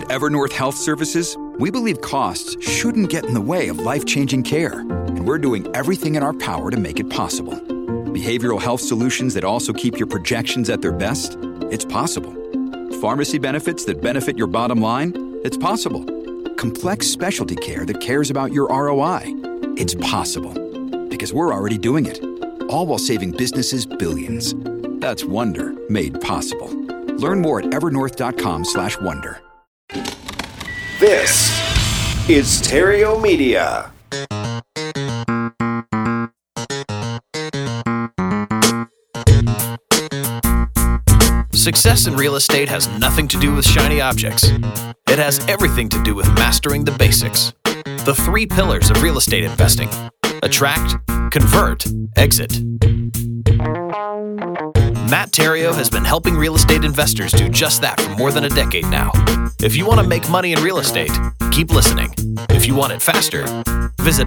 Evernorth Health Services, we believe costs shouldn't get in the way of life-changing care, and we're doing everything in our power to make it possible. Behavioral health solutions that also keep your projections at their best? It's possible. Pharmacy benefits that benefit your bottom line? It's possible. Complex specialty care that cares about your ROI? It's possible. Because we're already doing it. All while saving businesses billions. That's Wonder made possible. Learn more at evernorth.com/wonder. This is Stereo Media. Success in real estate has nothing to do with shiny objects. It has everything to do with mastering the basics. The 3 pillars of real estate investing: attract, convert, exit. Matt Theriault has been helping real estate investors do just that for more than a decade now. If you want to make money in real estate, keep listening. If you want it faster, visit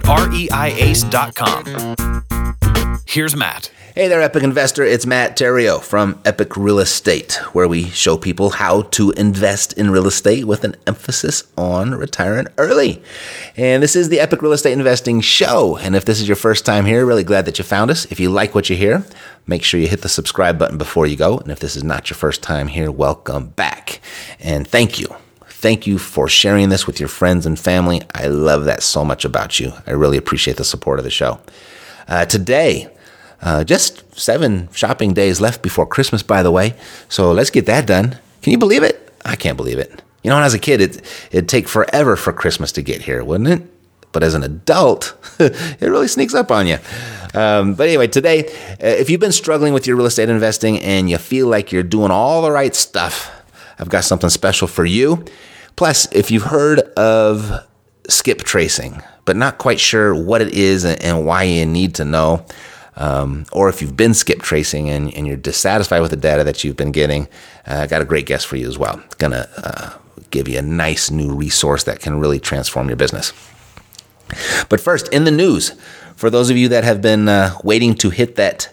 reiace.com. Here's Matt. Hey there, Epic Investor. It's Matt Theriault from Epic Real Estate, where we show people how to invest in real estate with an emphasis on retiring early. And this is the Epic Real Estate Investing Show. And if this is your first time here, really glad that you found us. If you like what you hear, make sure you hit the subscribe button before you go. And if this is not your first time here, welcome back. And thank you. Thank you for sharing this with your friends and family. I love that so much about you. I really appreciate the support of the show. Today, just 7 shopping days left before Christmas, by the way. So let's get that done. Can you believe it? I can't believe it. You know, when I was a kid, it'd take forever for Christmas to get here, wouldn't it? But as an adult, it really sneaks up on you. But anyway, today, if you've been struggling with your real estate investing and you feel like you're doing all the right stuff, I've got something special for you. Plus, if you've heard of skip tracing, but not quite sure what it is and why you need to know, or if you've been skip tracing and you're dissatisfied with the data that you've been getting, I got a great guest for you as well. Gonna give you a nice new resource that can really transform your business. But first, in the news, for those of you that have been waiting to hit that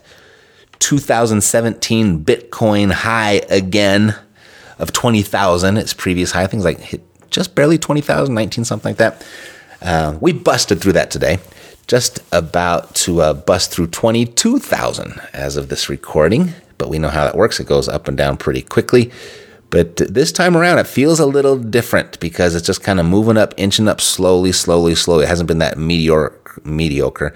2017 Bitcoin high again of 20,000, its previous high, things like hit just barely 20,000, 19, something like that. We busted through that today. Just about to bust through 22,000 as of this recording, but we know how that works. It goes up and down pretty quickly. But this time around, it feels a little different because it's just kind of moving up, inching up slowly. It hasn't been that meteoric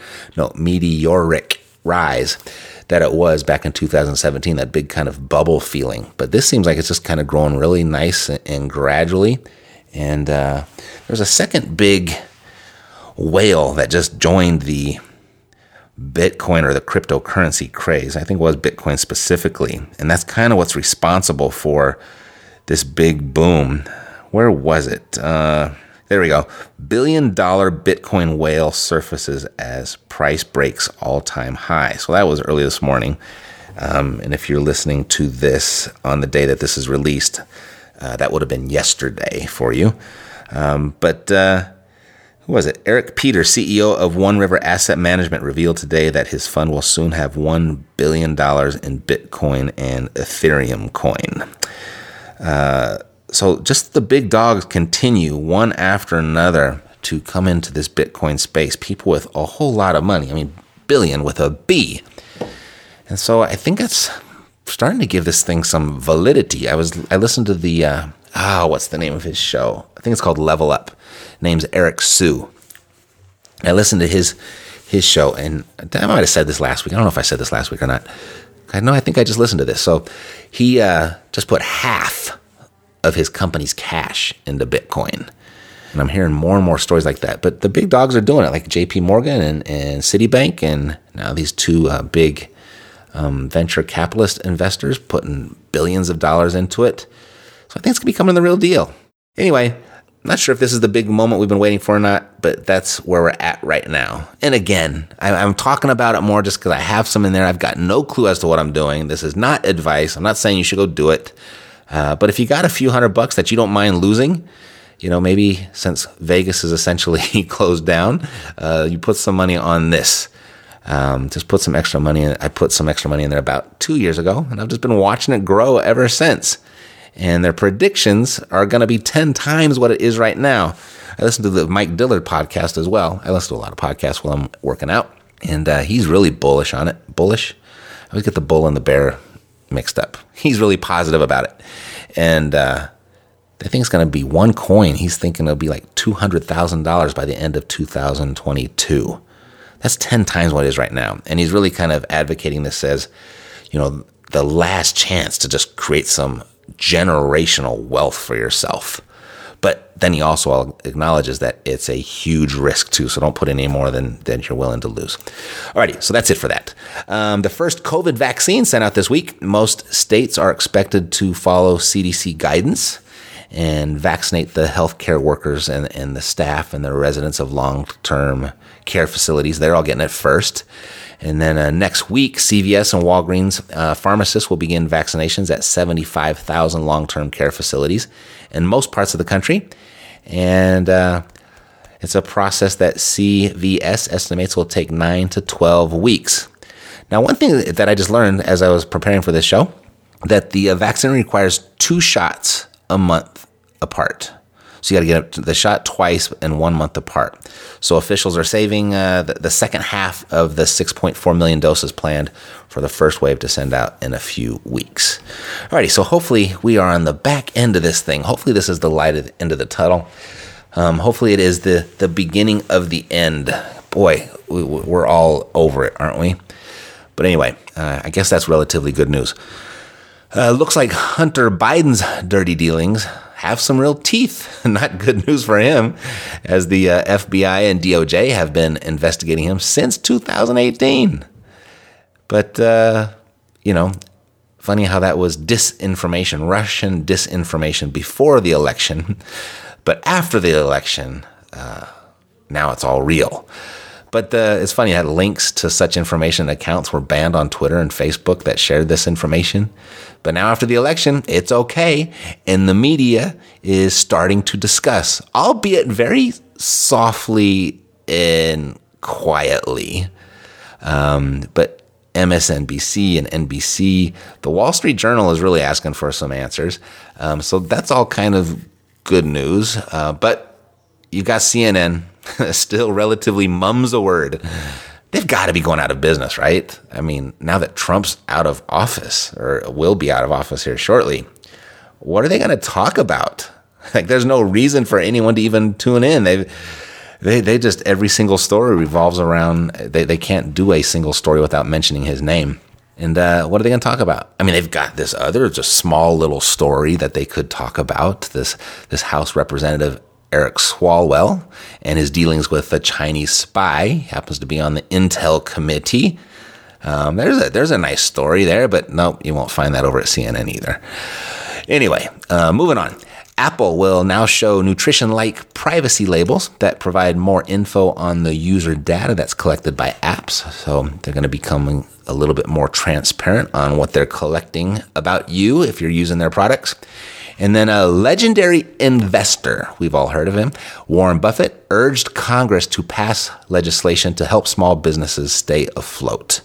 rise that it was back in 2017, that big kind of bubble feeling. But this seems like it's just kind of growing really nice and gradually. And there's a second big whale that just joined the Bitcoin or the cryptocurrency craze. I think it was Bitcoin specifically. And that's kind of what's responsible for this big boom. Where was it? There we go. $1 billion Bitcoin whale surfaces as price breaks all-time high. So that was early this morning. And if you're listening to this on the day that this is released, that would have been yesterday for you. Who was it? Eric Peters, CEO of One River Asset Management, revealed today that his fund will soon have $1 billion in Bitcoin and Ethereum coin. So just the big dogs continue one after another to come into this Bitcoin space. People with a whole lot of money. I mean, billion with a B. And so I think it's starting to give this thing some validity. I listened to the, what's the name of his show? I think it's called Level Up. Name's Eric Sue. I listened to his show, and I might have said this last week. I don't know if I said this last week or not. I think I just listened to this. So he just put half of his company's cash into Bitcoin. And I'm hearing more and more stories like that. But the big dogs are doing it, like JP Morgan and Citibank, and now these two big venture capitalist investors putting billions of dollars into it. So I think it's going to be becoming the real deal. Anyway, I'm not sure if this is the big moment we've been waiting for or not, but that's where we're at right now. And again, I'm talking about it more just because I have some in there. I've got no clue as to what I'm doing. This is not advice. I'm not saying you should go do it. But if you got a few $100 that you don't mind losing, maybe since Vegas is essentially closed down, you put some money on this. Just put some extra money in. I put some extra money in there about 2 years ago, and I've just been watching it grow ever since. and their predictions are going to be 10 times what it is right now. I listen to the Mike Dillard podcast as well. I listen to a lot of podcasts while I'm working out, and he's really bullish on it. Bullish? I always get the bull and the bear mixed up. He's really positive about it. And I think it's going to be one coin. He's thinking it'll be like $200,000 by the end of 2022. That's 10 times what it is right now. And he's really kind of advocating this as, the last chance to just create some generational wealth for yourself. But then he also acknowledges that it's a huge risk too, so don't put any more than you're willing to lose. Alrighty, so that's it for that. The first COVID vaccine sent out this week. Most states are expected to follow CDC guidance and vaccinate the healthcare workers and the staff and the residents of long-term care facilities. They're all getting it first. And then next week, CVS and Walgreens pharmacists will begin vaccinations at 75,000 long-term care facilities in most parts of the country. And it's a process that CVS estimates will take 9 to 12 weeks. Now, one thing that I just learned as I was preparing for this show, that the vaccine requires 2 shots a month apart. So you got to get the shot twice and 1 month apart. So officials are saving the second half of the 6.4 million doses planned for the first wave to send out in a few weeks. Alrighty, so hopefully we are on the back end of this thing. Hopefully this is the light at the end of the tunnel. Hopefully it is the beginning of the end. Boy, we're all over it, aren't we? But anyway, I guess that's relatively good news. Looks like Hunter Biden's dirty dealings have some real teeth. Not good news for him, as the FBI and DOJ have been investigating him since 2018. But, funny how that was disinformation, Russian disinformation before the election. But after the election, now it's all real. But it's funny that links to such information accounts were banned on Twitter and Facebook that shared this information. But now after the election, it's okay. And the media is starting to discuss, albeit very softly and quietly. But MSNBC and NBC, the Wall Street Journal is really asking for some answers. So that's all kind of good news. But you've got CNN still relatively mum's a word. They've got to be going out of business, right? I mean, now that Trump's out of office, or will be out of office here shortly, what are they going to talk about? Like, there's no reason for anyone to even tune in. They just, every single story revolves around, they can't do a single story without mentioning his name. And what are they going to talk about? I mean, they've got this other just small little story that they could talk about, this House Representative Eric Swalwell and his dealings with a Chinese spy. He happens to be on the Intel committee. There's a nice story there, but no, you won't find that over at CNN either. Anyway, moving on. Apple will now show nutrition-like privacy labels that provide more info on the user data that's collected by apps. So they're going to become a little bit more transparent on what they're collecting about you if you're using their products. And then a legendary investor, we've all heard of him, Warren Buffett, urged Congress to pass legislation to help small businesses stay afloat.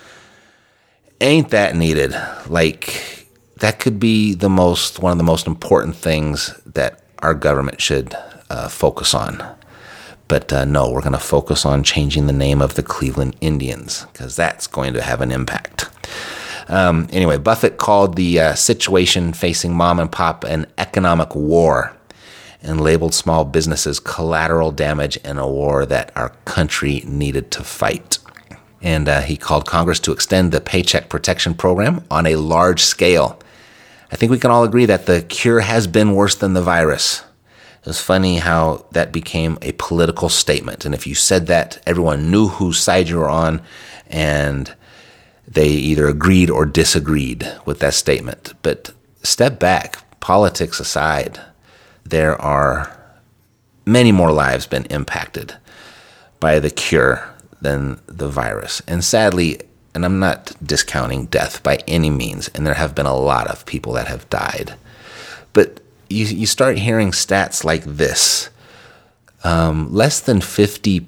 Ain't that needed? Like, that could be one of the most important things that our government should focus on. But no, we're going to focus on changing the name of the Cleveland Indians, because that's going to have an impact. Anyway, Buffett called the situation facing mom and pop an economic war and labeled small businesses collateral damage in a war that our country needed to fight. And he called Congress to extend the Paycheck Protection Program on a large scale. I think we can all agree that the cure has been worse than the virus. It was funny how that became a political statement. And if you said that, everyone knew whose side you were on, and they either agreed or disagreed with that statement. But step back, politics aside, there are many more lives been impacted by the cure than the virus. And sadly, and I'm not discounting death by any means, and there have been a lot of people that have died, but you start hearing stats like this. Less than 50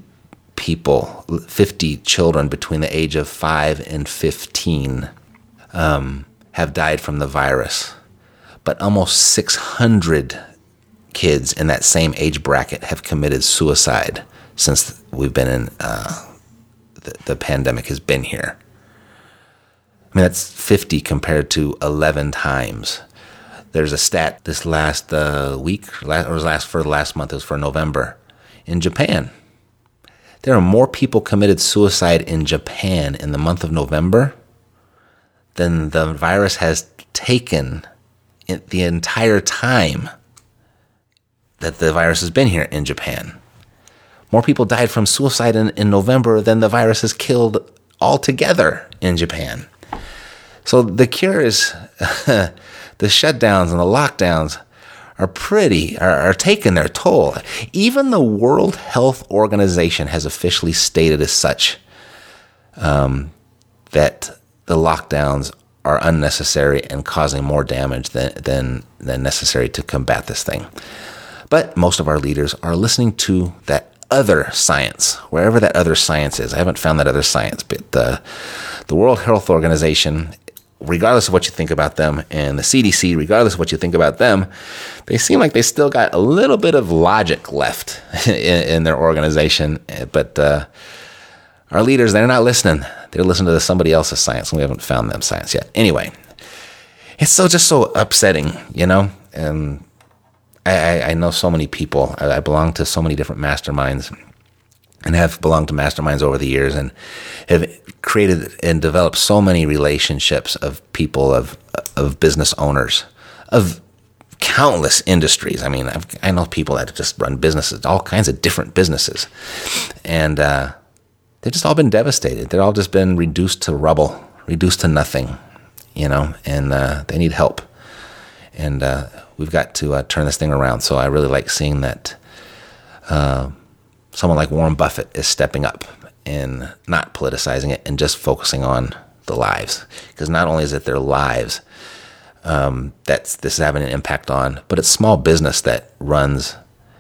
children between the age of 5 and 15 have died from the virus. but almost 600 kids in that same age bracket have committed suicide since we've been in, the pandemic has been here. I mean, that's 50 compared to 11 times. There's a stat this last week, for the last month, it was for November, in Japan. There are more people committed suicide in Japan in the month of November than the virus has taken in the entire time that the virus has been here in Japan. More people died from suicide in November than the virus has killed altogether in Japan. So the cure is the shutdowns and the lockdowns are taking their toll. Even the World Health Organization has officially stated as such that the lockdowns are unnecessary and causing more damage than necessary to combat this thing. But most of our leaders are listening to that other science, wherever that other science is. I haven't found that other science, but the World Health Organization, regardless of what you think about them, and the CDC, regardless of what you think about them, they seem like they still got a little bit of logic left in their organization. But our leaders, they're not listening. They're listening to somebody else's science, and we haven't found them science yet. Anyway, it's just so upsetting, and I know so many people. I belong to so many different masterminds and have belonged to masterminds over the years and have created and developed so many relationships of people, of business owners, of countless industries. I mean, I know people that just run businesses, all kinds of different businesses. And they've just all been devastated. They've all just been reduced to rubble, reduced to nothing, and they need help. And we've got to turn this thing around. So I really like seeing that someone like Warren Buffett is stepping up and not politicizing it and just focusing on the lives. Because not only is it their lives that this is having an impact on, but it's small business that runs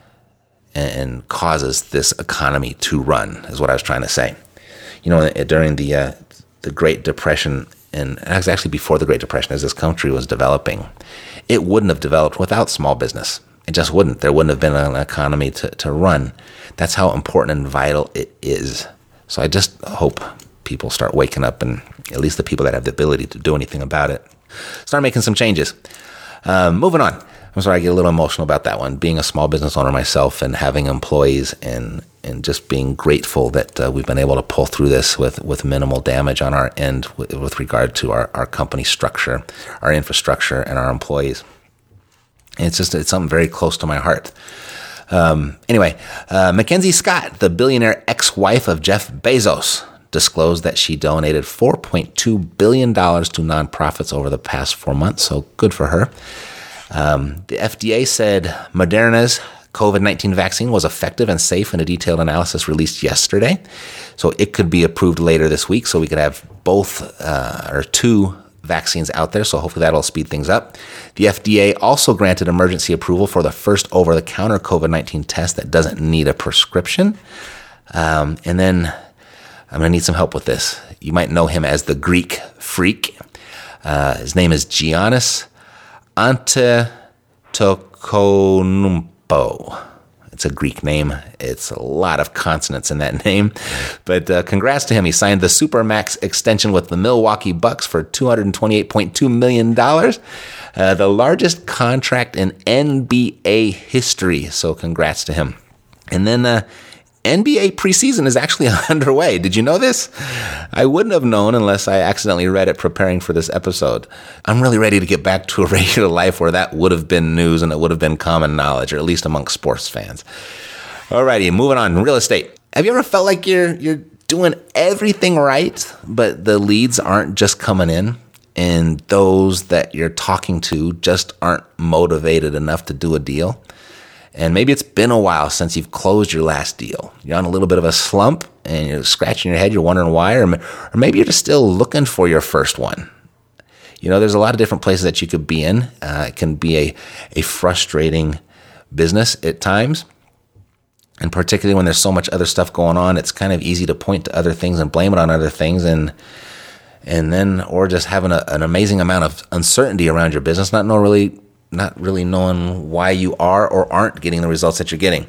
and causes this economy to run, is what I was trying to say. During the Great Depression, and it was actually before the Great Depression, as this country was developing, it wouldn't have developed without small business. It just wouldn't. There wouldn't have been an economy to run. That's how important and vital it is. So I just hope people start waking up, and at least the people that have the ability to do anything about it, start making some changes. Moving on. I'm sorry I get a little emotional about that one. Being a small business owner myself and having employees and just being grateful that we've been able to pull through this with minimal damage on our end with regard to our company structure, our infrastructure, and our employees. And it's something very close to my heart. Anyway, Mackenzie Scott, the billionaire ex-wife of Jeff Bezos, disclosed that she donated $4.2 billion to nonprofits over the past 4 months, so good for her. The FDA said Moderna's COVID-19 vaccine was effective and safe in a detailed analysis released yesterday. So it could be approved later this week, so we could have both or two vaccines out there. So hopefully that'll speed things up. The FDA also granted emergency approval for the first over-the-counter COVID-19 test that doesn't need a prescription. And then I'm going to need some help with this. You might know him as the Greek freak. His name is Giannis Antetokounmpo. It's a Greek name. It's a lot of consonants in that name. But congrats to him. He signed the Supermax extension with the Milwaukee Bucks for $228.2 million, the largest contract in NBA history. So congrats to him. And then NBA preseason is actually underway. Did you know this? I wouldn't have known unless I accidentally read it preparing for this episode. I'm really ready to get back to a regular life where that would have been news and it would have been common knowledge, or at least among sports fans. Alrighty, moving on. Real estate. Have you ever felt like you're doing everything right, but the leads aren't just coming in, and those that you're talking to just aren't motivated enough to do a deal? And maybe it's been a while since you've closed your last deal. You're on a little bit of a slump and you're scratching your head. You're wondering why, or maybe you're just still looking for your first one. There's a lot of different places that you could be in. It can be a frustrating business at times. And particularly when there's so much other stuff going on, it's kind of easy to point to other things and blame it on other things. And then, or just having an amazing amount of uncertainty around your business, not not really knowing why you are or aren't getting the results that you're getting.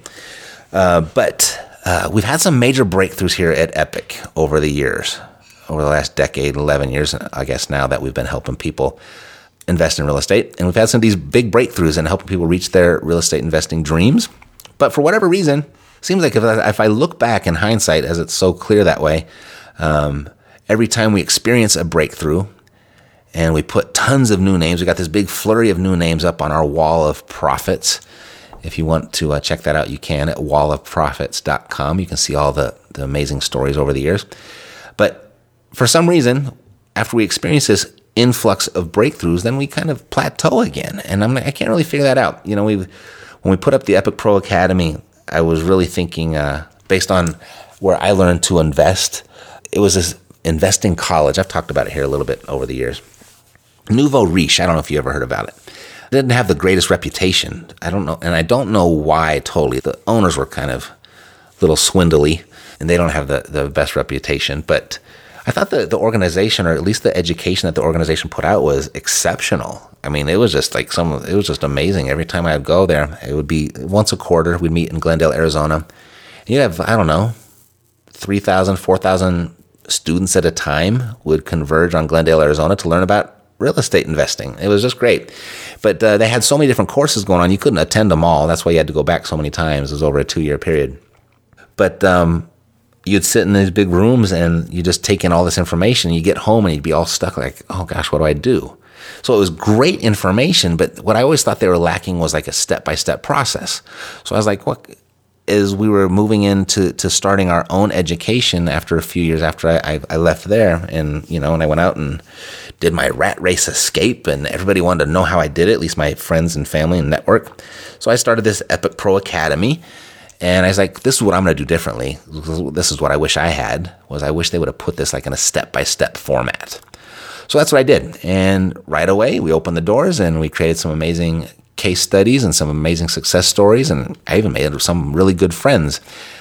But we've had some major breakthroughs here at Epic over the years, over the last decade, 11 years, I guess now that we've been helping people invest in real estate. And we've had some of these big breakthroughs in helping people reach their real estate investing dreams. But for whatever reason, it seems like if I look back in hindsight, as it's so clear that way, every time we experience a breakthrough and we put tons of new names, we got this big flurry of new names up on our wall of profits. If you want to check that out, you can at wallofprofits.com. You can see all the amazing stories over the years. But for some reason, after we experience this influx of breakthroughs, then we kind of plateau again. And I can't really figure that out. You know, when we put up the Epic Pro Academy, I was really thinking, based on where I learned to invest, it was this investing college. I've talked about it here a little bit over the years. Nouveau Riche, I don't know if you ever heard about it. It didn't have the greatest reputation. I don't know, and I don't know why totally. The owners were kind of a little swindly, and they don't have the best reputation, but I thought the organization, or at least the education that the organization put out, was exceptional. I mean, it was just it was just amazing. Every time I'd go there, it would be once a quarter. We'd meet in Glendale, Arizona. And you'd have, 3,000, 4,000 students at a time would converge on Glendale, Arizona to learn about real estate investing. It was just great. But they had so many different courses going on, you couldn't attend them all. That's why you had to go back so many times. It was over a 2-year period. But you'd sit in these big rooms and you just take in all this information. You get home and you'd be all stuck like, oh gosh, what do I do? So it was great information, but what I always thought they were lacking was like a step-by-step process. So I was like, as we were moving into starting our own education after a few years after I left there, and and I went out and did my rat race escape, and everybody wanted to know how I did it, at least my friends and family and network. So I started this Epic Pro Academy. And I was like, this is what I'm going to do differently. This is what I wish I had, I wish they would have put this like in a step-by-step format. So that's what I did. And right away, we opened the doors and we created some amazing case studies and some amazing success stories. And I even made some really good friends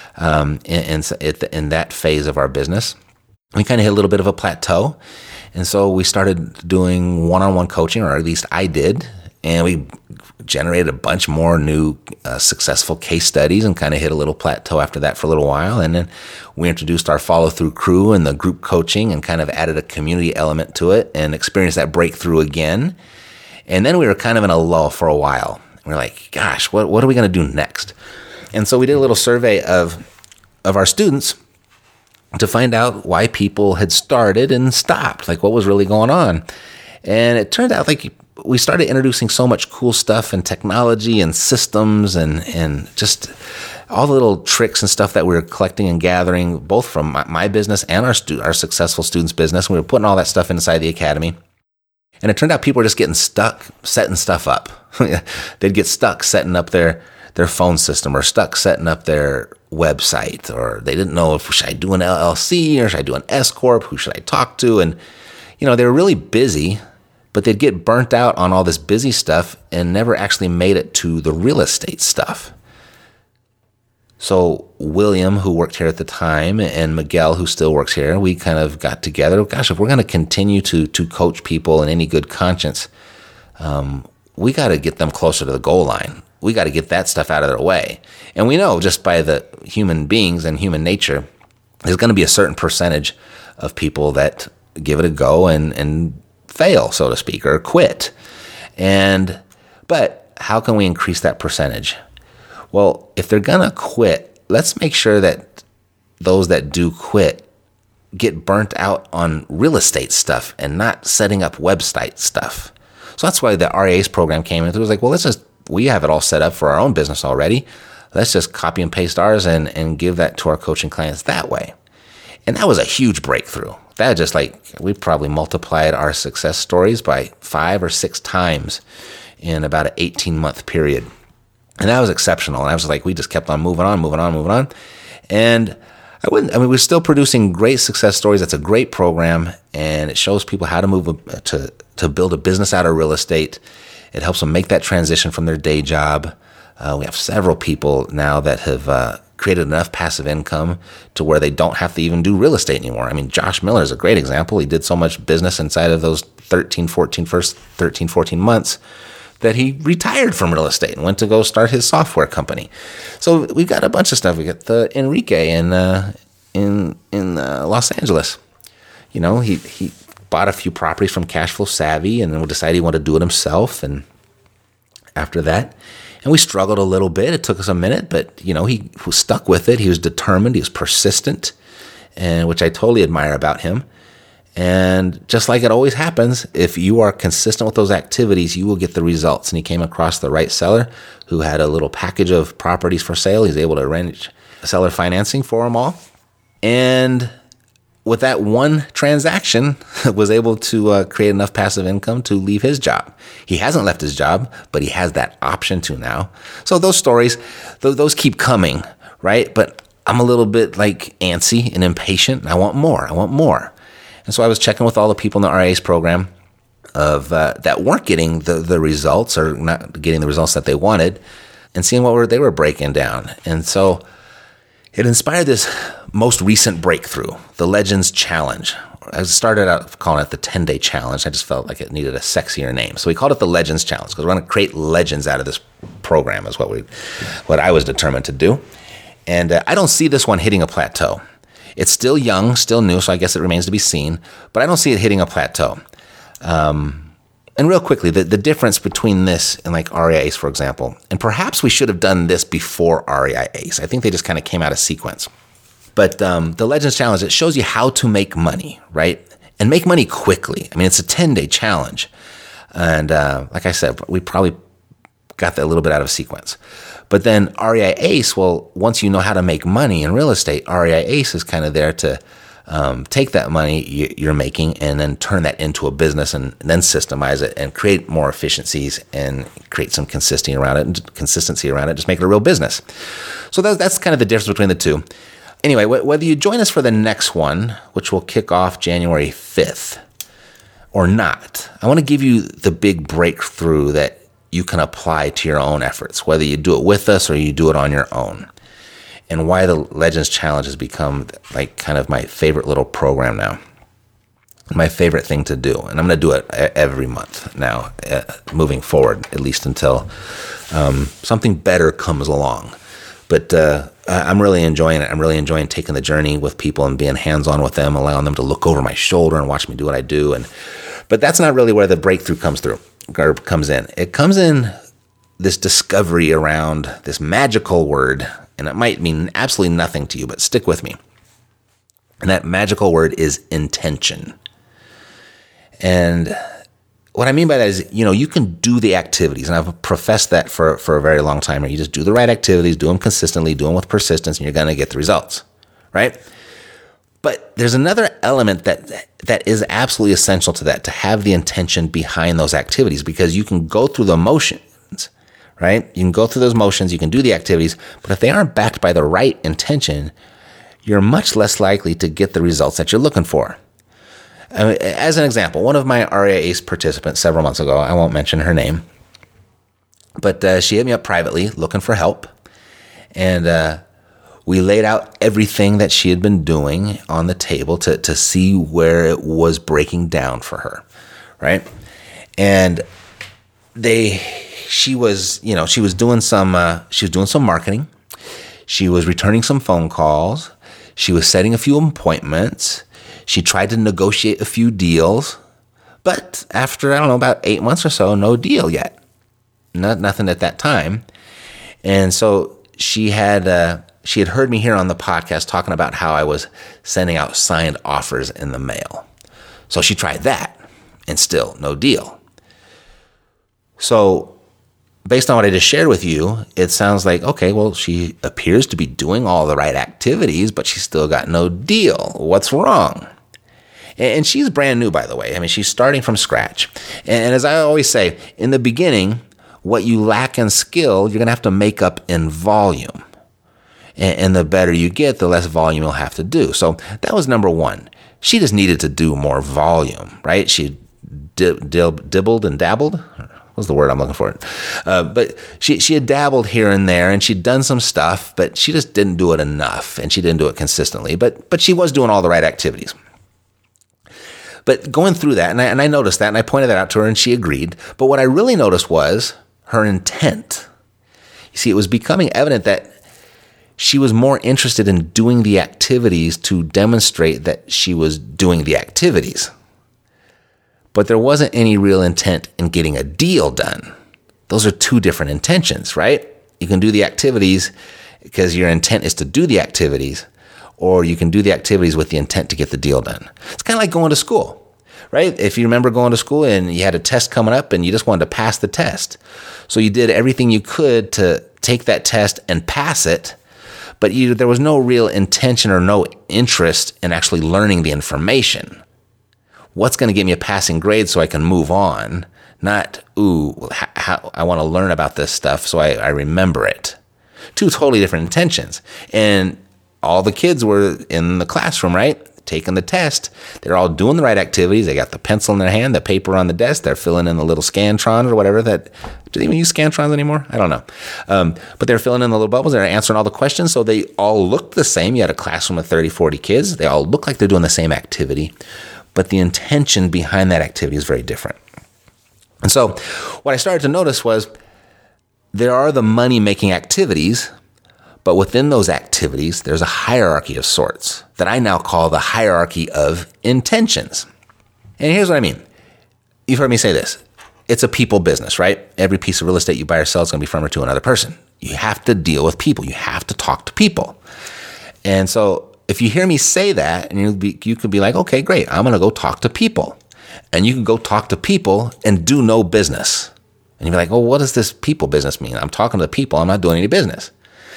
in that phase of our business. We kind of hit a little bit of a plateau. And so we started doing one-on-one coaching, or at least I did. And we generated a bunch more new successful case studies and kind of hit a little plateau after that for a little while. And then we introduced our follow-through crew and the group coaching and kind of added a community element to it and experienced that breakthrough again. And then we were kind of in a lull for a while. We're like, gosh, what are we going to do next? And so we did a little survey of our students to find out why people had started and stopped, like what was really going on. And it turned out like we started introducing so much cool stuff and technology and systems and just all the little tricks and stuff that we were collecting and gathering, both from my business and our successful students' business. We were putting all that stuff inside the academy. And it turned out people were just getting stuck setting stuff up. They'd get stuck setting up their phone system, or stuck setting up their website, or they didn't know if should I do an LLC or should I do an S Corp, who should I talk to? And they were really busy, but they'd get burnt out on all this busy stuff and never actually made it to the real estate stuff. So William, who worked here at the time, and Miguel, who still works here, we kind of got together. Gosh, if we're going to continue to coach people in any good conscience, we got to get them closer to the goal line. We got to get that stuff out of their way. And we know just by the human beings and human nature, there's going to be a certain percentage of people that give it a go and fail, so to speak, or quit. But how can we increase that percentage? Well, if they're going to quit, let's make sure that those that do quit get burnt out on real estate stuff and not setting up website stuff. So that's why the RAs program came in. It was like, well, we have it all set up for our own business already. Let's just copy and paste ours and give that to our coaching clients that way. And that was a huge breakthrough. That just we probably multiplied our success stories by 5 or 6 times in about an 18-month period. And that was exceptional. And I was like, we just kept on moving on. And we're still producing great success stories. That's a great program. And it shows people how to move to build a business out of real estate. It helps them make that transition from their day job. We have several people now that have created enough passive income to where they don't have to even do real estate anymore. I mean, Josh Miller is a great example. He did so much business inside of those 13, 14 months that he retired from real estate and went to go start his software company. So we've got a bunch of stuff. We got the Enrique in Los Angeles. You know, he bought a few properties from Cashflow Savvy and then decided he wanted to do it himself. And after that, and we struggled a little bit. It took us a minute, but, you know, he was stuck with it. He was determined. He was persistent, and which I totally admire about him. And just like it always happens, if you are consistent with those activities, you will get the results. And he came across the right seller who had a little package of properties for sale. He's able to arrange seller financing for them all. And with that one transaction, was able to create enough passive income to leave his job. He hasn't left his job, but he has that option to now. So those stories, those keep coming, right? But I'm a little bit like antsy and impatient. I want more. And so I was checking with all the people in the RIAs program of that weren't getting the results or not getting the results that they wanted, and seeing what they were breaking down. And so it inspired this most recent breakthrough, the Legends Challenge. I started out calling it the 10-day challenge. I just felt like it needed a sexier name. So we called it the Legends Challenge because we're going to create legends out of this program is what I was determined to do. And I don't see this one hitting a plateau. It's still young, still new, so I guess it remains to be seen. But I don't see it hitting a plateau. And real quickly, the difference between this and like RIAs, for example, and perhaps we should have done this before RIAs. I think they just kind of came out of sequence. But the Legends Challenge, it shows you how to make money, right? And make money quickly. I mean, it's a 10-day challenge. And like I said, we probably got that a little bit out of sequence. But then REI Ace, well, once you know how to make money in real estate, REI Ace is kind of there to take that money you're making and then turn that into a business and then systemize it and create more efficiencies and create some consistency around it, just make it a real business. So that's kind of the difference between the two. Anyway, whether you join us for the next one, which will kick off January 5th, or not, I want to give you the big breakthrough that you can apply to your own efforts, whether you do it with us or you do it on your own, and why the Legends Challenge has become like kind of my favorite little program now, my favorite thing to do. And I'm going to do it every month now, moving forward, at least until something better comes along. But I'm really enjoying it. I'm really enjoying taking the journey with people and being hands-on with them, allowing them to look over my shoulder and watch me do what I do. But that's not really where the breakthrough comes in. It comes in this discovery around this magical word, and it might mean absolutely nothing to you, but stick with me. And that magical word is intention. And what I mean by that is, you can do the activities, and I've professed that for a very long time. You just do the right activities, do them consistently, do them with persistence, and you're going to get the results, right? But there's another element that is absolutely essential to that, to have the intention behind those activities, because you can go through the motions, right? You can go through those motions, you can do the activities, but if they aren't backed by the right intention, you're much less likely to get the results that you're looking for. As an example, one of my REI Ace participants several months ago, I won't mention her name, but she hit me up privately looking for help, and we laid out everything that she had been doing on the table to see where it was breaking down for her, right? And she was doing some marketing, she was returning some phone calls, she was setting a few appointments. She tried to negotiate a few deals, but after, about 8 months or so, no deal yet. Nothing at that time. And so she had heard me here on the podcast talking about how I was sending out signed offers in the mail. So she tried that, and still no deal. So based on what I just shared with you, it sounds like, okay, well, she appears to be doing all the right activities, but she's still got no deal. What's wrong? And she's brand new, by the way. I mean, she's starting from scratch. And as I always say, in the beginning, what you lack in skill, you're going to have to make up in volume. And the better you get, the less volume you'll have to do. So that was number one. She just needed to do more volume, right? She dibbled and dabbled. What's the word I'm looking for? But she had dabbled here and there, and she'd done some stuff, but she just didn't do it enough, and she didn't do it consistently. But she was doing all the right activities. But going through that, and I noticed that, and I pointed that out to her, and she agreed. But what I really noticed was her intent. You see, it was becoming evident that she was more interested in doing the activities to demonstrate that she was doing the activities. But there wasn't any real intent in getting a deal done. Those are two different intentions, right? You can do the activities because your intent is to do the activities, or you can do the activities with the intent to get the deal done. It's kind of like going to school, right? If you remember going to school and you had a test coming up and you just wanted to pass the test. So you did everything you could to take that test and pass it, but there was no real intention or no interest in actually learning the information. What's going to give me a passing grade so I can move on? Not, how I want to learn about this stuff so I remember it. Two totally different intentions. And all the kids were in the classroom, right? Taking the test. They're all doing the right activities. They got the pencil in their hand, the paper on the desk. They're filling in the little Scantron or whatever that. Do they even use Scantrons anymore? I don't know. But they're filling in the little bubbles. They're answering all the questions. So they all looked the same. You had a classroom of 30, 40 kids. They all look like they're doing the same activity. But the intention behind that activity is very different. And so what I started to notice was there are the money-making activities, but within those activities, there's a hierarchy of sorts that I now call the hierarchy of intentions. And here's what I mean. You've heard me say this. It's a people business, right? Every piece of real estate you buy or sell is going to be from or to another person. You have to deal with people. You have to talk to people. And so if you hear me say that, and you could be like, okay, great, I'm going to go talk to people. And you can go talk to people and do no business. And you'd be like, well, what does this people business mean? I'm talking to the people. I'm not doing any business.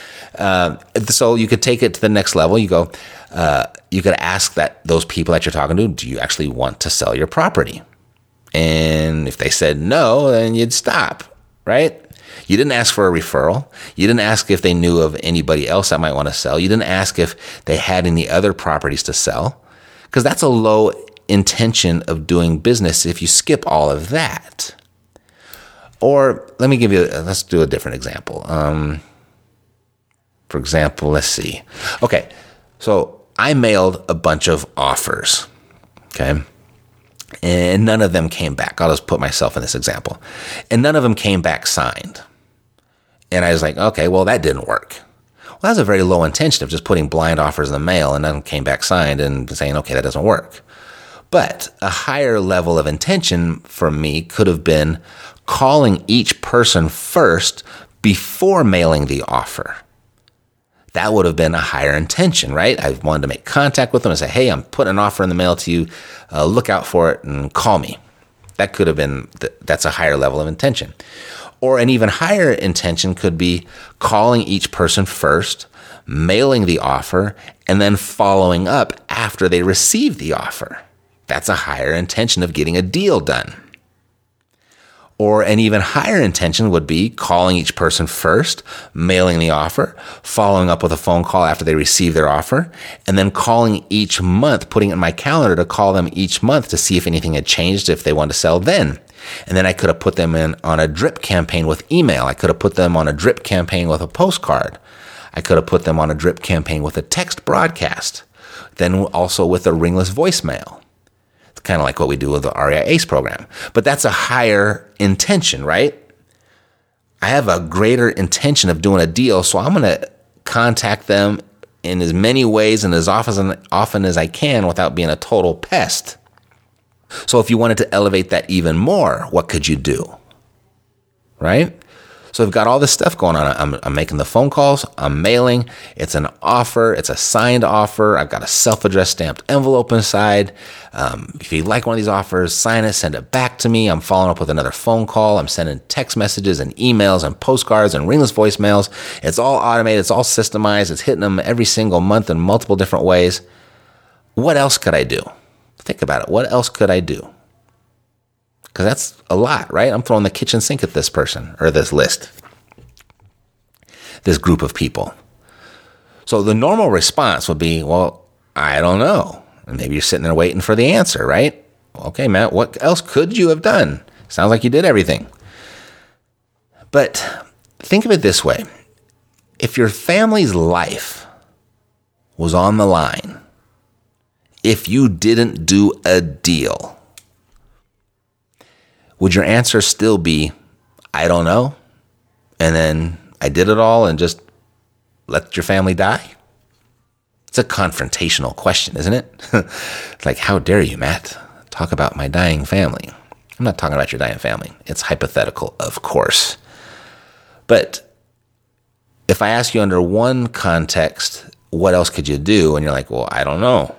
So you could take it to the next level. You go, you could ask those people that you're talking to, do you actually want to sell your property? And if they said no, then you'd stop, right? You didn't ask for a referral. You didn't ask if they knew of anybody else that might want to sell. You didn't ask if they had any other properties to sell, because that's a low intention of doing business if you skip all of that. Or let's do a different example. For example, let's see. Okay, so I mailed a bunch of offers, okay? And none of them came back. I'll just put myself in this example. And none of them came back signed. And I was like, okay, well, that didn't work. Well, that's a very low intention of just putting blind offers in the mail and none of them came back signed and saying, okay, that doesn't work. But a higher level of intention for me could have been calling each person first before mailing the offer. That would have been a higher intention, right? I wanted to make contact with them and say, hey, I'm putting an offer in the mail to you. Look out for it and call me. That could have been, that's a higher level of intention. Or an even higher intention could be calling each person first, mailing the offer, and then following up after they receive the offer. That's a higher intention of getting a deal done. Or an even higher intention would be calling each person first, mailing the offer, following up with a phone call after they receive their offer, and then calling each month, putting it in my calendar to call them each month to see if anything had changed, if they want to sell then. And then I could have put them on a drip campaign with email. I could have put them on a drip campaign with a postcard. I could have put them on a drip campaign with a text broadcast. Then also with a ringless voicemail. Kind of like what we do with the REI ACE program. But that's a higher intention, right? I have a greater intention of doing a deal, so I'm going to contact them in as many ways and as often as I can without being a total pest. So if you wanted to elevate that even more, what could you do? Right? So I've got all this stuff going on. I'm making the phone calls. I'm mailing. It's an offer. It's a signed offer. I've got a self-addressed stamped envelope inside. If you like one of these offers, sign it, send it back to me. I'm following up with another phone call. I'm sending text messages and emails and postcards and ringless voicemails. It's all automated. It's all systemized. It's hitting them every single month in multiple different ways. What else could I do? Think about it. What else could I do? Because that's a lot, right? I'm throwing the kitchen sink at this person or this list, this group of people. So the normal response would be, well, I don't know. And maybe you're sitting there waiting for the answer, right? Okay, Matt, what else could you have done? Sounds like you did everything. But think of it this way. If your family's life was on the line, if you didn't do a deal? Would your answer still be, I don't know, and then I did it all and just let your family die? It's a confrontational question, isn't it? It's like, how dare you, Matt, talk about my dying family? I'm not talking about your dying family. It's hypothetical, of course. But if I ask you under one context, what else could you do? And you're like, well, I don't know.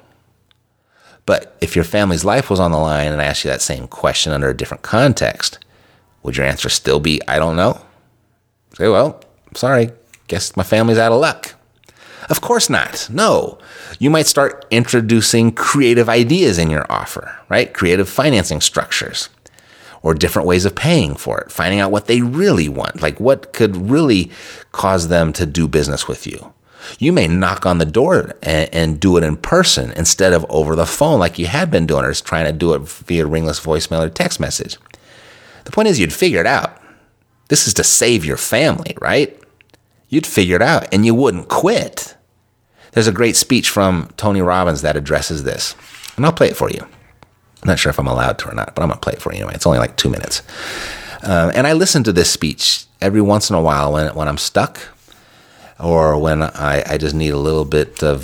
But if your family's life was on the line and I asked you that same question under a different context, would your answer still be, I don't know? Say, well, sorry, guess my family's out of luck. Of course not. No. You might start introducing creative ideas in your offer, right? Creative financing structures or different ways of paying for it, finding out what they really want, like what could really cause them to do business with you. You may knock on the door and do it in person instead of over the phone like you had been doing, or just trying to do it via ringless voicemail or text message. The point is, you'd figure it out. This is to save your family, right? You'd figure it out and you wouldn't quit. There's a great speech from Tony Robbins that addresses this, and I'll play it for you. I'm not sure if I'm allowed to or not, but I'm going to play it for you anyway. It's only like 2 minutes. And I listen to this speech every once in a while when I'm stuck, or when I just need a little bit of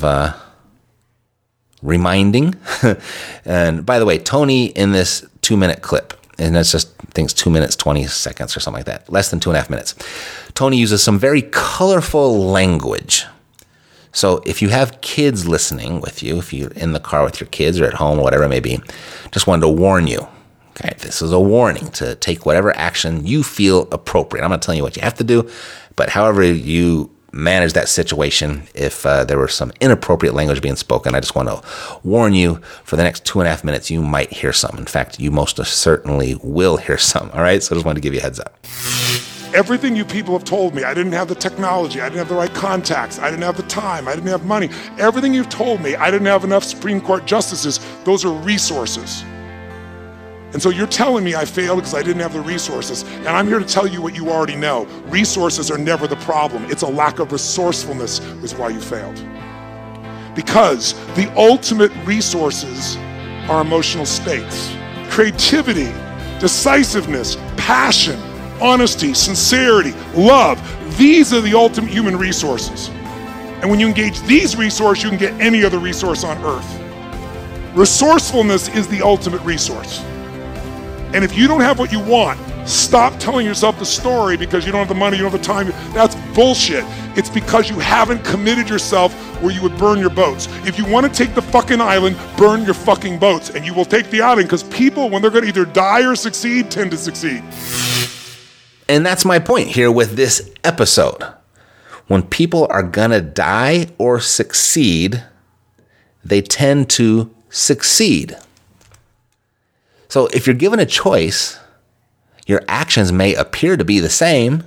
reminding. And by the way, Tony, in this 2-minute clip, and it's just, I think it's 2 minutes, 20 seconds or something like that, less than 2.5 minutes, Tony uses some very colorful language. So if you have kids listening with you, if you're in the car with your kids or at home or whatever it may be, just wanted to warn you. Okay, this is a warning to take whatever action you feel appropriate. I'm not telling you what you have to do, but however you manage that situation, if there were some inappropriate language being spoken, I just want to warn you, for the next 2.5 minutes, you might hear some. In fact, you most certainly will hear some. All right, so I just wanted to give you a heads up. Everything you people have told me, I didn't have the technology, I didn't have the right contacts, I didn't have the time, I didn't have money. Everything you've told me, I didn't have enough Supreme Court justices. Those are resources. And so you're telling me I failed because I didn't have the resources. And I'm here to tell you what you already know. Resources are never the problem. It's a lack of resourcefulness is why you failed. Because the ultimate resources are emotional states. Creativity, decisiveness, passion, honesty, sincerity, love. These are the ultimate human resources. And when you engage these resources, you can get any other resource on earth. Resourcefulness is the ultimate resource. And if you don't have what you want, stop telling yourself the story because you don't have the money, you don't have the time. That's bullshit. It's because you haven't committed yourself where you would burn your boats. If you want to take the fucking island, burn your fucking boats. And you will take the island because people, when they're going to either die or succeed, tend to succeed. And that's my point here with this episode. When people are going to die or succeed, they tend to succeed. So if you're given a choice, your actions may appear to be the same,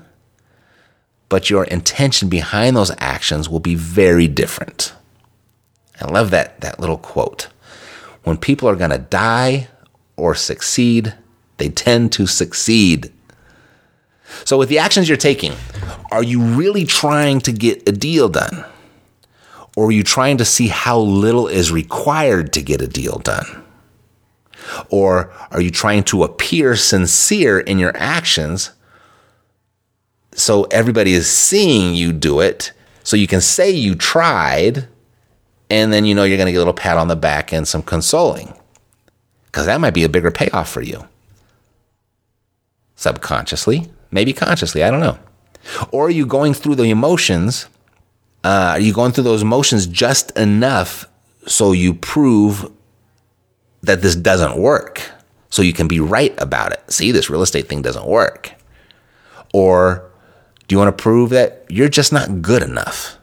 but your intention behind those actions will be very different. I love that little quote. When people are going to die or succeed, they tend to succeed. So with the actions you're taking, are you really trying to get a deal done? Or are you trying to see how little is required to get a deal done? Or are you trying to appear sincere in your actions so everybody is seeing you do it, so you can say you tried, and then you know you're going to get a little pat on the back and some consoling? Because that might be a bigger payoff for you. Subconsciously, maybe consciously, I don't know. Or are you going through the emotions? Are you going through those emotions just enough so you prove that this doesn't work, so you can be right about it? See, this real estate thing doesn't work. Or do you want to prove that you're just not good enough?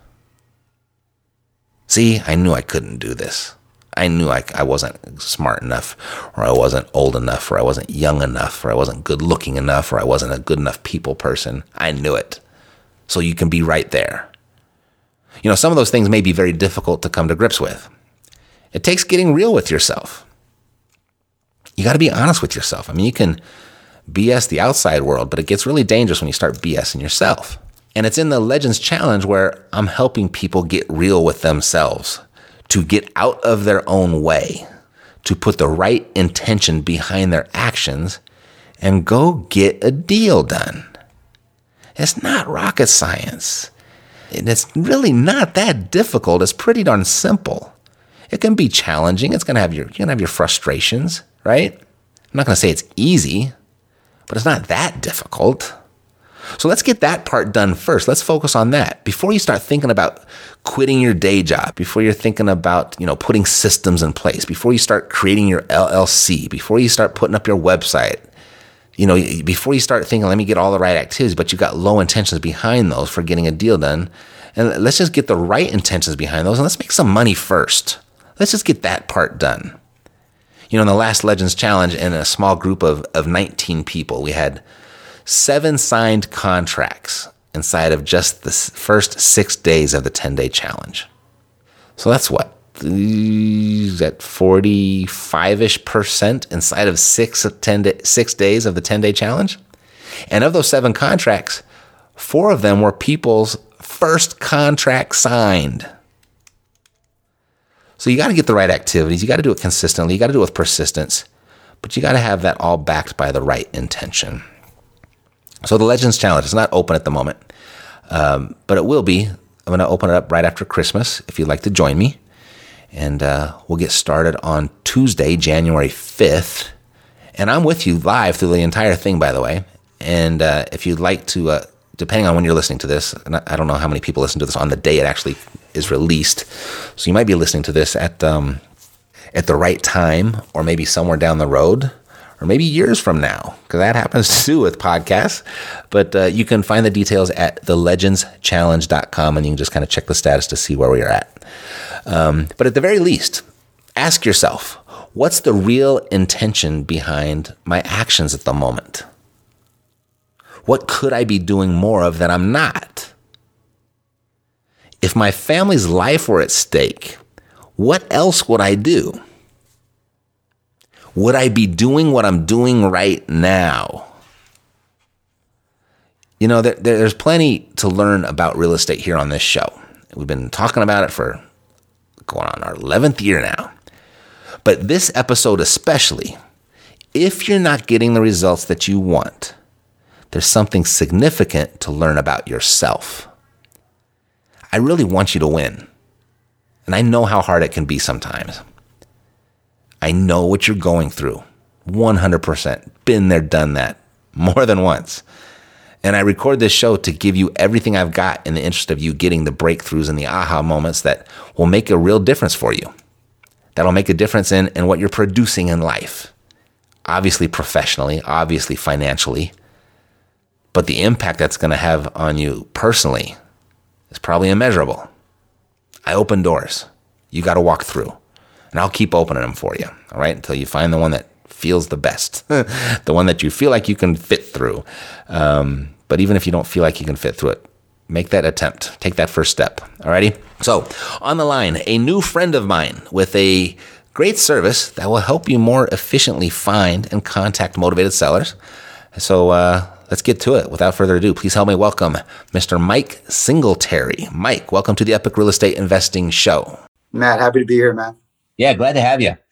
See, I knew I couldn't do this. I knew I wasn't smart enough, or I wasn't old enough, or I wasn't young enough, or I wasn't good looking enough, or I wasn't a good enough people person. I knew it. So you can be right there. You know, some of those things may be very difficult to come to grips with. It takes getting real with yourself. You got to be honest with yourself. I mean, you can BS the outside world, but it gets really dangerous when you start BSing yourself. And it's in the Legends Challenge where I'm helping people get real with themselves to get out of their own way, to put the right intention behind their actions and go get a deal done. It's not rocket science. And it's really not that difficult. It's pretty darn simple. It can be challenging. You're going to have your frustrations, right? I'm not going to say it's easy, but it's not that difficult. So let's get that part done first. Let's focus on that. Before you start thinking about quitting your day job, before you're thinking about, putting systems in place, before you start creating your LLC, before you start putting up your website, before you start thinking, let me get all the right activities, but you got low intentions behind those for getting a deal done. And let's just get the right intentions behind those and let's make some money first. Let's just get that part done. In the last Legends Challenge, in a small group of 19 people, we had 7 signed contracts inside of just the first 6 days of the 10-day challenge. So that's what? That 45-ish% inside of 6 days of the 10-day challenge? And of those 7 contracts, 4 of them were people's first contract signed. So you got to get the right activities. You got to do it consistently. You got to do it with persistence. But you got to have that all backed by the right intention. So the Legends Challenge is not open at the moment, but it will be. I'm going to open it up right after Christmas if you'd like to join me. And we'll get started on Tuesday, January 5th. And I'm with you live through the entire thing, by the way. And if you'd like to, depending on when you're listening to this, and I don't know how many people listen to this on the day it actually is released. So you might be listening to this at the right time, or maybe somewhere down the road, or maybe years from now, because that happens too with podcasts. But you can find the details at thelegendschallenge.com, and you can just kind of check the status to see where we are at. But at the very least, ask yourself, what's the real intention behind my actions at the moment? What could I be doing more of that I'm not? If my family's life were at stake, what else would I do? Would I be doing what I'm doing right now? There's plenty to learn about real estate here on this show. We've been talking about it for going on our 11th year now. But this episode especially, if you're not getting the results that you want, there's something significant to learn about yourself. I really want you to win. And I know how hard it can be sometimes. I know what you're going through. 100%. Been there, done that. More than once. And I record this show to give you everything I've got in the interest of you getting the breakthroughs and the aha moments that will make a real difference for you. That'll make a difference in what you're producing in life. Obviously professionally, obviously financially. But the impact that's going to have on you personally is probably immeasurable. I open doors. You got to walk through. And I'll keep opening them for you, all right, until you find the one that feels the best, the one that you feel like you can fit through. But even if you don't feel like you can fit through it, make that attempt. Take that first step, all righty? So on the line, a new friend of mine with a great service that will help you more efficiently find and contact motivated sellers. So let's get to it. Without further ado, please help me welcome Mr. Mike Singletary. Mike, welcome to the Epic Real Estate Investing Show. Matt, happy to be here, man. Yeah, glad to have you.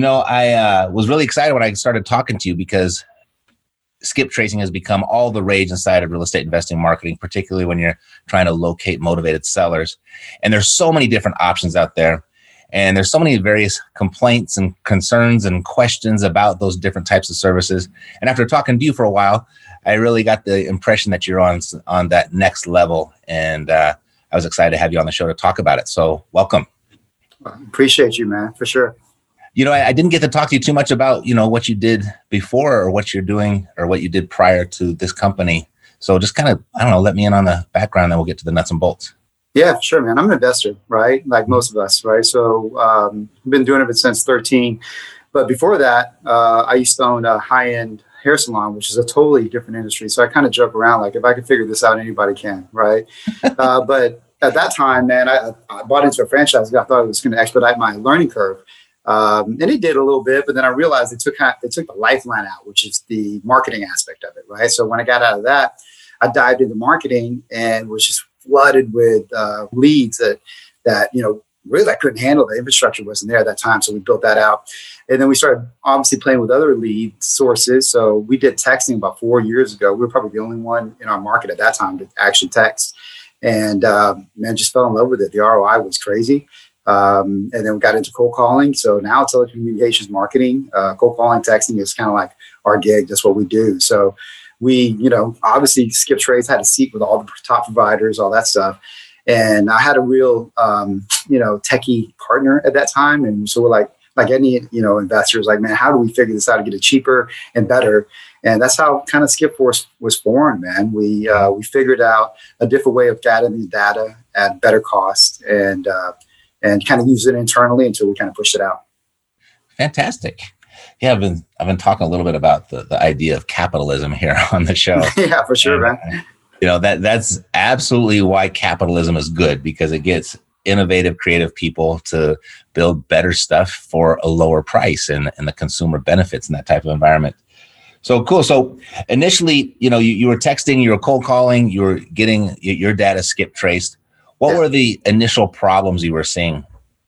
I was really excited when I started talking to you because skip tracing has become all the rage inside of real estate investing marketing, particularly when you're trying to locate motivated sellers. And there's so many different options out there. And there's so many various complaints and concerns and questions about those different types of services. And after talking to you for a while, I really got the impression that you're on that next level. And I was excited to have you on the show to talk about it. So welcome. Appreciate you, man, for sure. I didn't get to talk to you too much about, what you did before or what you're doing or what you did prior to this company. So just kind of, let me in on the background, then we'll get to the nuts and bolts. Yeah, sure, man. I'm an investor, right? Like most of us, right? So I've been doing it since 13. But before that, I used to own a high-end hair salon, which is a totally different industry. So I kind of joke around like, if I could figure this out, anybody can, right? But at that time, man, I bought into a franchise. I thought it was going to expedite my learning curve. And it did a little bit, but then I realized they took the lifeline out, which is the marketing aspect of it, right? So when I got out of that, I dived into marketing and was just flooded with leads that really I couldn't handle the infrastructure wasn't there at that time. So we built that out. And then we started obviously playing with other lead sources. So we did texting about 4 years ago. We were probably the only one in our market at that time to actually text. And man, just fell in love with it. The ROI was crazy. And then we got into cold calling. So now telecommunications marketing, cold calling, texting is kind of like our gig. That's what we do. So we, obviously Skip Trace had a seat with all the top providers, all that stuff. And I had a real, techie partner at that time. And so we're like any, investors, like, man, how do we figure this out to get it cheaper and better? And that's how kind of Skipforce was born, man. We figured out a different way of gathering data at better cost and kind of use it internally until we kind of pushed it out. Fantastic. Yeah, I've been talking a little bit about the idea of capitalism here on the show. Yeah, for sure, man. That's absolutely why capitalism is good, because it gets innovative, creative people to build better stuff for a lower price, and the consumer benefits in that type of environment. So cool. So initially, you were texting, you were cold calling, you were getting your data skip traced. What were the initial problems you were seeing?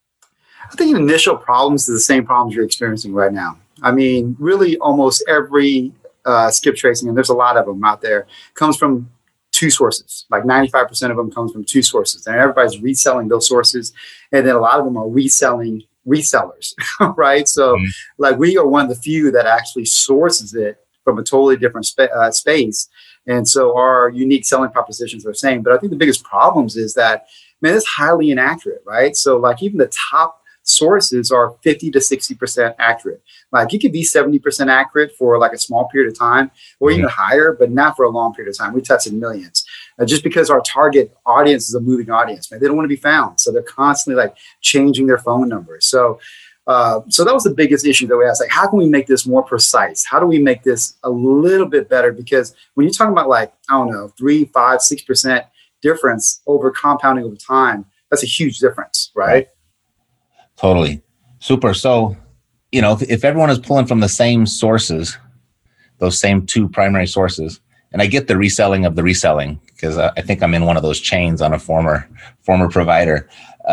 I think the initial problems are the same problems you're experiencing right now. I mean, really almost every skip tracing, and there's a lot of them out there, comes from two sources. Like 95% of them comes from two sources. And everybody's reselling those sources. And then a lot of them are reselling resellers, right? So like we are one of the few that actually sources it from a totally different space. And so our unique selling propositions are the same. But I think the biggest problems is that, man, it's highly inaccurate, right? So like even the top sources are 50 to 60% accurate. Like you could be 70% accurate for like a small period of time or even higher, but not for a long period of time. We tested millions just because our target audience is a moving audience, man. They don't want to be found. So they're constantly like changing their phone numbers. So that was the biggest issue that we asked, like, how can we make this more precise? How do we make this a little bit better? Because when you're talking about like, I don't know, 3, 5, 6% difference over compounding over time, that's a huge difference, right? Totally. Super. So, if everyone is pulling from the same sources, those same two primary sources, and I get the reselling of the reselling, because I think I'm in one of those chains on a former provider.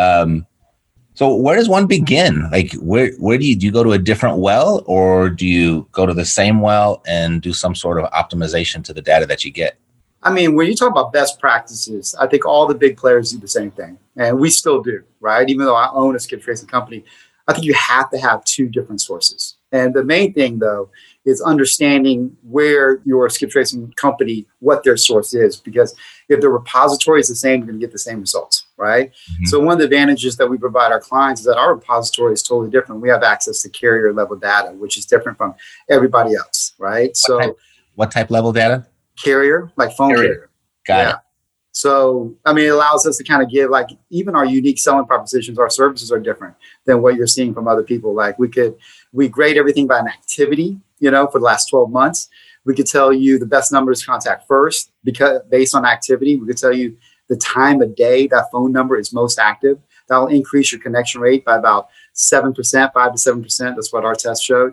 So where does one begin? Like, where do you go to a different well, or do you go to the same well and do some sort of optimization to the data that you get? I mean, when you talk about best practices, I think all the big players do the same thing. And we still do, right? Even though I own a skip tracing company, I think you have to have two different sources. And the main thing, though, is understanding where your skip tracing company, what their source is. Because if the repository is the same, you're going to get the same results, right? So one of the advantages that we provide our clients is that our repository is totally different. We have access to carrier level data, which is different from everybody else, right? What type level data? Carrier, like phone carrier. Got it. So, I mean, it allows us to kind of give, like, even our unique selling propositions, our services are different than what you're seeing from other people. Like we grade everything by an activity, for the last 12 months. We could tell you the best numbers to contact first, because based on activity. We could tell you the time of day that phone number is most active. That'll increase your connection rate by about 7%, 5 to 7%. That's what our test showed.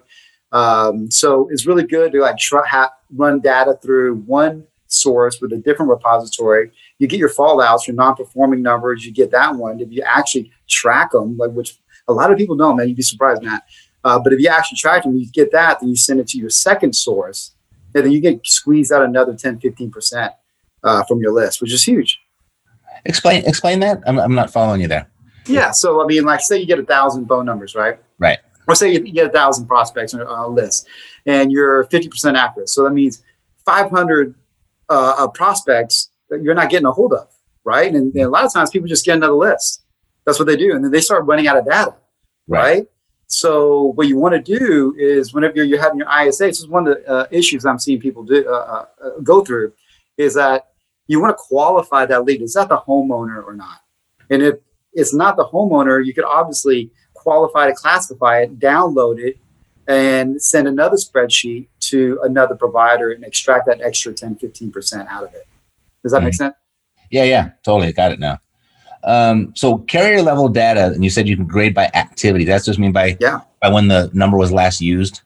So it's really good to run data through one source with a different repository. You get your fallouts, your non-performing numbers, you get that one. If you actually track them, like, which a lot of people don't, man, you'd be surprised, Matt. But if you actually track them, you get that, then you send it to your second source, and then you get squeezed out another 10, 15% from your list, which is huge. Explain that. I'm not following you there. Yeah. So, I mean, like, say you get 1,000 phone numbers, right? Right. Or say you get 1,000 prospects on a list, and you're 50% accurate. So that means 500 prospects that you're not getting a hold of, right? And a lot of times people just get another list. That's what they do. And then they start running out of data, right? So what you want to do is whenever you're having your ISA, this is one of the issues I'm seeing people go through, is that you want to qualify that lead. Is that the homeowner or not? And if it's not the homeowner, you could obviously qualify to classify it, download it, and send another spreadsheet to another provider and extract that extra 10, 15% out of it. Does that make sense? Yeah, totally. Got it now. So carrier level data, and you said you can grade by activity. That's just mean by when the number was last used?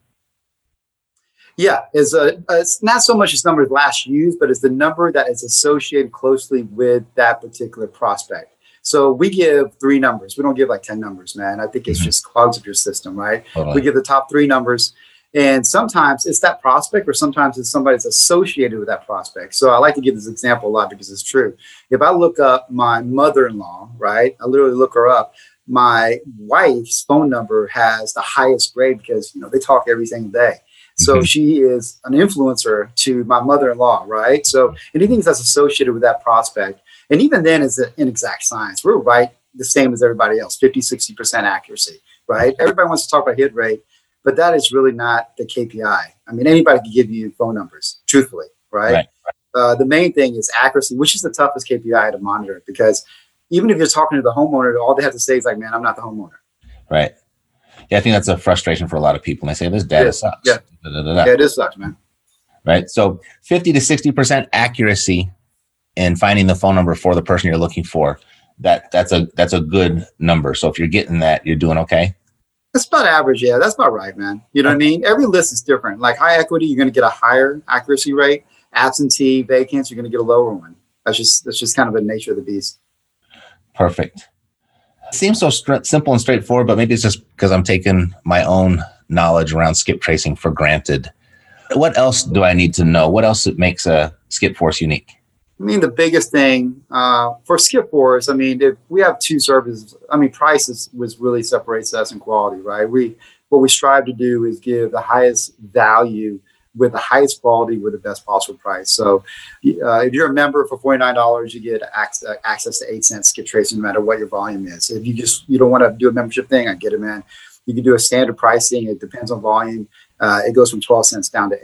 Yeah, it's not so much as number last used, but it's the number that is associated closely with that particular prospect. So we give 3 numbers. We don't give like 10 numbers, man. I think it's just clogs up your system, right? Totally. We give the top 3 numbers. And sometimes it's that prospect, or sometimes it's somebody that's associated with that prospect. So I like to give this example a lot because it's true. If I look up my mother-in-law, right, I literally look her up. My wife's phone number has the highest grade because, they talk every single day. So she is an influencer to my mother-in-law, right? So anything that's associated with that prospect, and even then is an inexact science. We're right the same as everybody else, 50, 60% accuracy, right? Everybody wants to talk about hit rate, but that is really not the KPI. I mean, anybody can give you phone numbers, truthfully, right? The main thing is accuracy, which is the toughest KPI to monitor, because even if you're talking to the homeowner, all they have to say is like, man, I'm not the homeowner. Right. Yeah, I think that's a frustration for a lot of people. And they say, this data sucks. Yeah. Yeah, it is sucks, man. Right. So 50 to 60% accuracy in finding the phone number for the person you're looking for, that's a good number. So if you're getting that, you're doing okay. That's about average. Yeah, that's about right, man. You know what I mean? Every list is different. Like high equity, you're going to get a higher accuracy rate. Absentee, vacants, you're going to get a lower one. That's just kind of the nature of the beast. Perfect. It seems so simple and straightforward, but maybe it's just because I'm taking my own knowledge around skip tracing for granted. What else do I need to know? What else makes a Skip Force unique? I mean, the biggest thing for Skip Force, I mean, if we have 2 services, I mean, price was really separates us in quality, right? What we strive to do is give the highest value with the highest quality with the best possible price. So if you're a member for $49, you get access to 8 cents skip tracing no matter what your volume is. If you don't want to do a membership thing, I get it, man. You can do a standard pricing. It depends on volume. It goes from 12 cents down to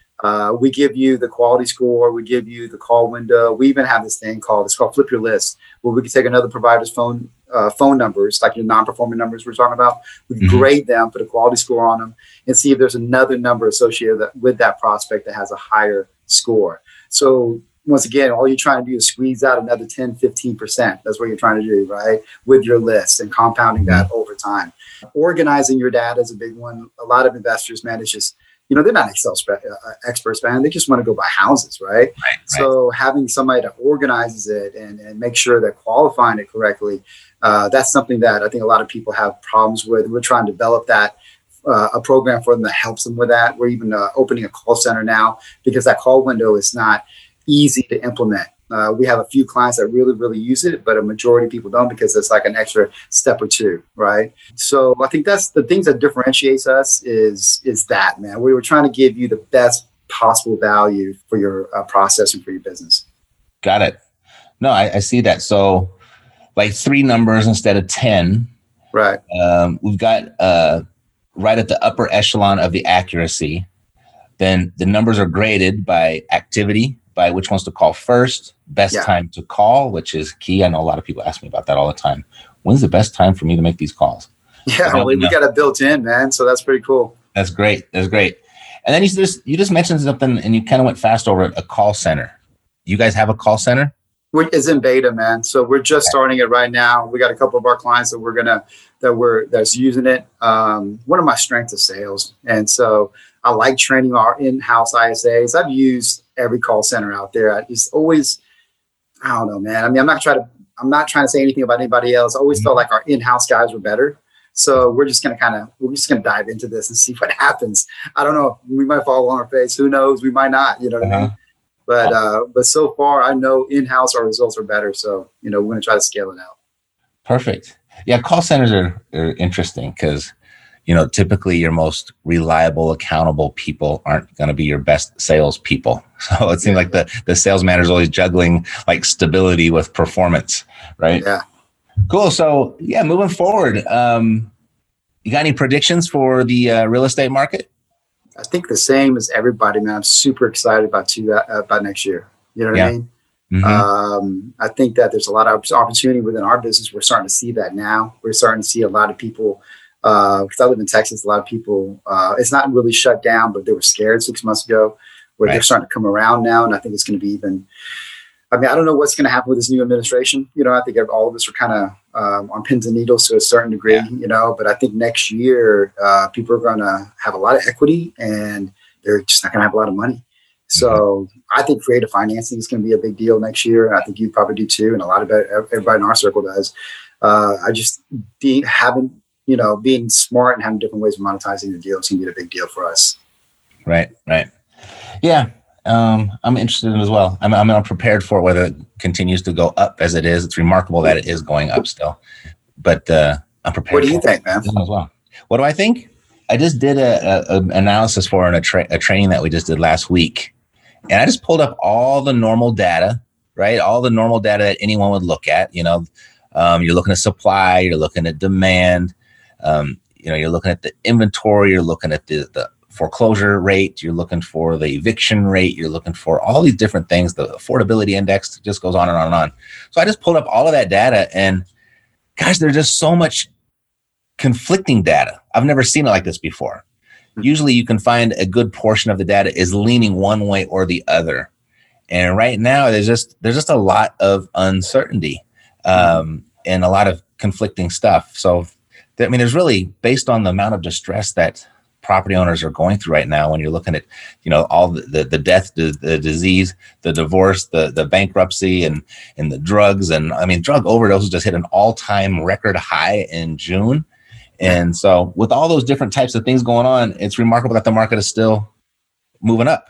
8. We give you the quality score. We give you the call window. We even have this thing it's called Flip Your List, where we can take another provider's phone numbers, like your non-performing numbers we're talking about. We can grade them, put a quality score on them, and see if there's another number associated with that prospect that has a higher score. So once again, all you're trying to do is squeeze out another 10, 15%. That's what you're trying to do, right? With your list and compounding that over time. Organizing your data is a big one. A lot of investors, man, it's just, they're not Excel experts, man. They just want to go buy houses, right? So having somebody that organizes it and make sure they're qualifying it correctly, that's something that I think a lot of people have problems with. We're trying to develop that, a program for them that helps them with that. We're even opening a call center now because that call window is not easy to implement. We have a few clients that really, really use it, but a majority of people don't because it's like an extra step or 2, right? So I think that's the things that differentiates us is that, man. We were trying to give you the best possible value for your process and for your business. Got it. No, I see that. So like 3 numbers instead of 10. Right. We've got right at the upper echelon of the accuracy. Then the numbers are graded by activity, by which ones to call first, best time to call, which is key. I know a lot of people ask me about that all the time. When's the best time for me to make these calls? Yeah, we got it built in, man. So that's pretty cool. That's great. And then you just mentioned something and you kind of went fast over it, a call center. You guys have a call center? It's in beta, man. So we're just starting it right now. We got a couple of our clients that's using it. One of my strengths is sales. And so I like training our in-house ISAs. I've used every call center out there. I don't know, man. I mean, I'm not trying to say anything about anybody else. I always felt like our in-house guys were better. So we're just going to dive into this and see what happens. I don't know. We might fall on our face. Who knows? We might not, you know what I mean? But so far I know in-house our results are better. So, we're going to try to scale it out. Perfect. Yeah. Call centers are interesting because, typically your most reliable, accountable people aren't going to be your best sales people. So it seems like the sales manager is always juggling like stability with performance, right? Yeah. Cool. So moving forward, you got any predictions for the real estate market? I think the same as everybody, man. I'm super excited about next year. You know what I mean? Mm-hmm. I think that there's a lot of opportunity within our business. We're starting to see that now. We're starting to see a lot of people, because I live in Texas, a lot of people, it's not really shut down, but they were scared 6 months ago, where they're starting to come around now. And I think it's going to be I don't know what's going to happen with this new administration. I think all of us are kind of on pins and needles to a certain degree, but I think next year people are going to have a lot of equity and they're just not going to have a lot of money. So I think creative financing is going to be a big deal next year. I think you probably do too. And a lot of everybody in our circle does. I just being smart and having different ways of monetizing the deal is going to be a big deal for us. Right. Yeah. I'm interested in it as well. I'm prepared for it, whether it continues to go up as it is. It's remarkable that it is going up still, but I'm prepared. What do you think, man? As well. What do I think? I just did an analysis for a training that we just did last week, and I just pulled up all the normal data, right? All the normal data that anyone would look at. You're looking at supply, you're looking at demand, you're looking at the inventory, you're looking at the foreclosure rate, you're looking for the eviction rate, you're looking for all these different things. The affordability index just goes on and on and on. So I just pulled up all of that data, and gosh, there's just so much conflicting data. I've never seen it like this before. Usually you can find a good portion of the data is leaning one way or the other. And right now there's just a lot of uncertainty and a lot of conflicting stuff. So, there's really, based on the amount of distress that property owners are going through right now, when you're looking at, all the death, the disease, the divorce, the bankruptcy and the drugs. And drug overdoses just hit an all-time record high in June. And so with all those different types of things going on, it's remarkable that the market is still moving up.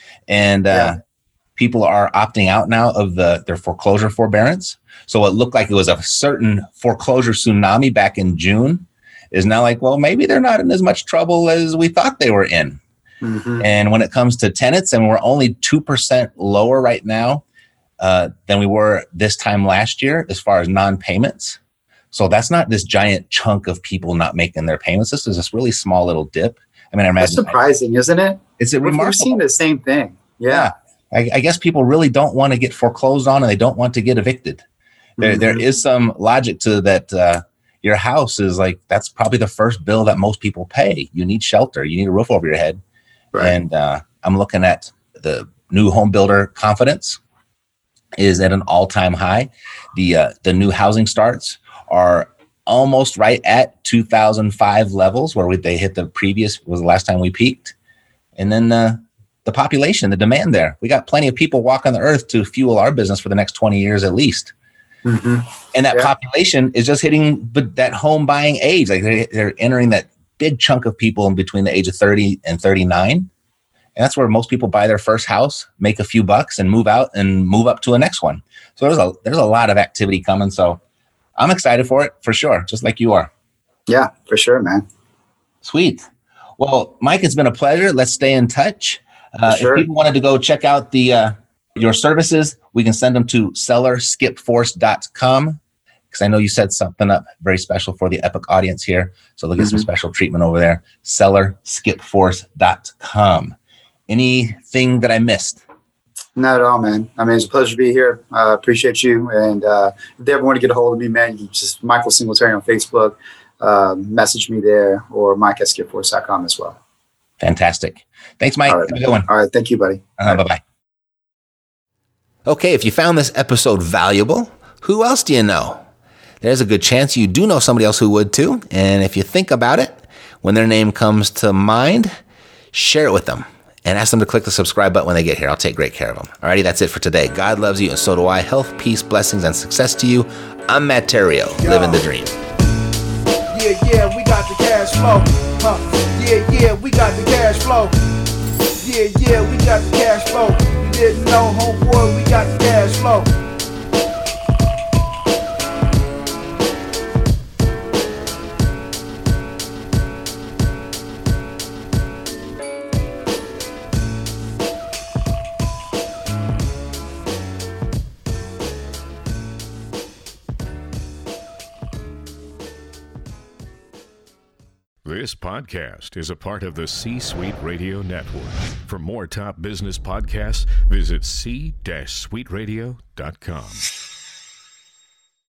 And people are opting out now of their foreclosure forbearance. So it looked like it was a certain foreclosure tsunami back in June is now like, well, maybe they're not in as much trouble as we thought they were in. Mm-hmm. And when it comes to tenants, and we're only 2% lower right now than we were this time last year as far as non-payments. So that's not this giant chunk of people not making their payments. This is this really small little dip. I imagine that's surprising, isn't it? It's remarkable. We're seeing the same thing. Yeah. I guess people really don't want to get foreclosed on, and they don't want to get evicted. There is some logic to that. Your house is like, that's probably the first bill that most people pay. You need shelter. You need a roof over your head. Right. And I'm looking at the new home builder confidence is at an all-time high. The new housing starts are almost right at 2005 levels, where they hit the previous, was the last time we peaked. And then the population, the demand there. We got plenty of people walking the earth to fuel our business for the next 20 years at least. Mm-hmm. And that population is just hitting that home buying age. Like they're entering that big chunk of people in between the age of 30 and 39. And that's where most people buy their first house, make a few bucks, and move out and move up to a next one. So there's a lot of activity coming. So I'm excited for it, for sure, just like you are. Yeah, for sure, man. Sweet. Well, Mike, it's been a pleasure. Let's stay in touch. Sure. If people wanted to go check out your services, we can send them to sellerskipforce.com, because I know you set something up very special for the Epic audience here. So they'll get some special treatment over there. Sellerskipforce.com. Anything that I missed? Not at all, man. It's a pleasure to be here. I appreciate you. And if they ever want to get a hold of me, man, you just Michael Singletary on Facebook, message me there, or mike@skipforce.com as well. Fantastic. Thanks, Mike. All right. Have a good one. All right. Thank you, buddy. Bye-bye. Okay, if you found this episode valuable, who else do you know? There's a good chance you do know somebody else who would too. And if you think about it, when their name comes to mind, share it with them and ask them to click the subscribe button when they get here. I'll take great care of them. Alrighty, that's it for today. God loves you, and so do I. Health, peace, blessings, and success to you. I'm Matt Theriault, living the dream. Yeah, we got the cash flow. Yeah, we got the cash flow. Yeah, we got the cash flow. You didn't know, homeboy, we got the cash flow. This podcast is a part of the C-Suite Radio Network. For more top business podcasts, visit c-suiteradio.com.